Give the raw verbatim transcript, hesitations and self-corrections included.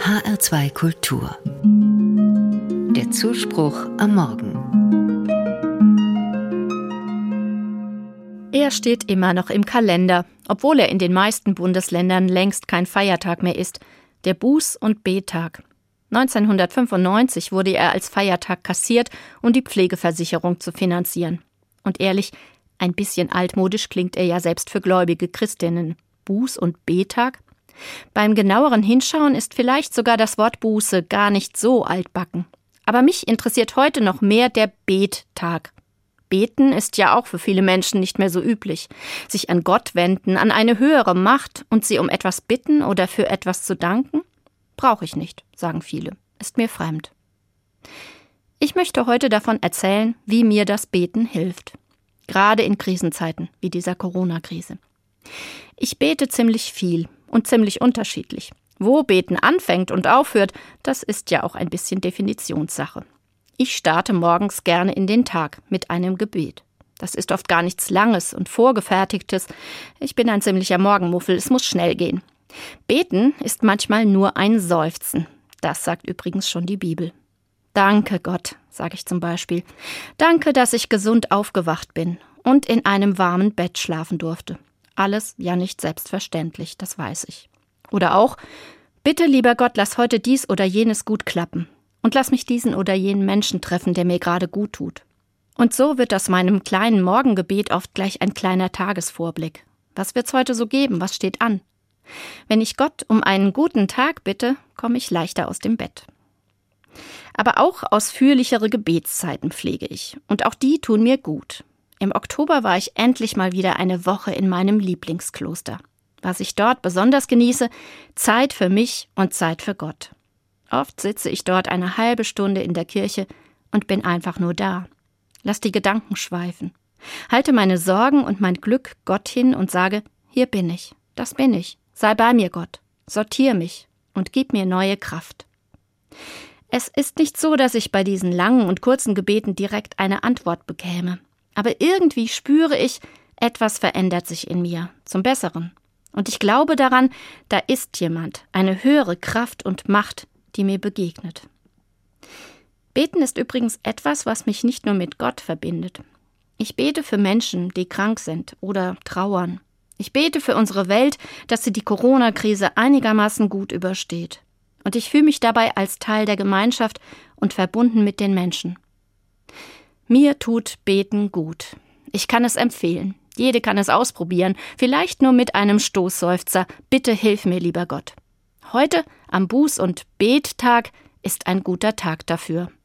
H R zwei Kultur. Der Zuspruch am Morgen. Er steht immer noch im Kalender, obwohl er in den meisten Bundesländern längst kein Feiertag mehr ist. Der Buß- und Bettag. neunzehnhundertfünfundneunzig wurde er als Feiertag kassiert, um die Pflegeversicherung zu finanzieren. Und ehrlich, ein bisschen altmodisch klingt er ja selbst für gläubige Christinnen. Buß- und Bettag? Beim genaueren Hinschauen ist vielleicht sogar das Wort Buße gar nicht so altbacken. Aber mich interessiert heute noch mehr der Bettag. Beten ist ja auch für viele Menschen nicht mehr so üblich. Sich an Gott wenden, an eine höhere Macht und sie um etwas bitten oder für etwas zu danken? Brauche ich nicht, sagen viele. Ist mir fremd. Ich möchte heute davon erzählen, wie mir das Beten hilft. Gerade in Krisenzeiten wie dieser Corona-Krise. Ich bete ziemlich viel und ziemlich unterschiedlich. Wo Beten anfängt und aufhört, das ist ja auch ein bisschen Definitionssache. Ich starte morgens gerne in den Tag mit einem Gebet. Das ist oft gar nichts Langes und Vorgefertigtes. Ich bin ein ziemlicher Morgenmuffel, es muss schnell gehen. Beten ist manchmal nur ein Seufzen. Das sagt übrigens schon die Bibel. Danke Gott, sage ich zum Beispiel. Danke, dass ich gesund aufgewacht bin und in einem warmen Bett schlafen durfte. Alles ja nicht selbstverständlich, das weiß ich. Oder auch, bitte lieber Gott, lass heute dies oder jenes gut klappen. Und lass mich diesen oder jenen Menschen treffen, der mir gerade gut tut. Und so wird aus meinem kleinen Morgengebet oft gleich ein kleiner Tagesvorblick. Was wird's heute so geben? Was steht an? Wenn ich Gott um einen guten Tag bitte, komme ich leichter aus dem Bett. Aber auch ausführlichere Gebetszeiten pflege ich. Und auch die tun mir gut. Im Oktober war ich endlich mal wieder eine Woche in meinem Lieblingskloster. Was ich dort besonders genieße, Zeit für mich und Zeit für Gott. Oft sitze ich dort eine halbe Stunde in der Kirche und bin einfach nur da. Lass die Gedanken schweifen. Halte meine Sorgen und mein Glück Gott hin und sage, hier bin ich, das bin ich. Sei bei mir, Gott. Sortier mich und gib mir neue Kraft. Es ist nicht so, dass ich bei diesen langen und kurzen Gebeten direkt eine Antwort bekäme. Aber irgendwie spüre ich, etwas verändert sich in mir, zum Besseren. Und ich glaube daran, da ist jemand, eine höhere Kraft und Macht, die mir begegnet. Beten ist übrigens etwas, was mich nicht nur mit Gott verbindet. Ich bete für Menschen, die krank sind oder trauern. Ich bete für unsere Welt, dass sie die Corona-Krise einigermaßen gut übersteht. Und ich fühle mich dabei als Teil der Gemeinschaft und verbunden mit den Menschen. Mir tut Beten gut. Ich kann es empfehlen. Jede kann es ausprobieren. Vielleicht nur mit einem Stoßseufzer. Bitte hilf mir, lieber Gott. Heute, am Buß- und Bettag, ist ein guter Tag dafür.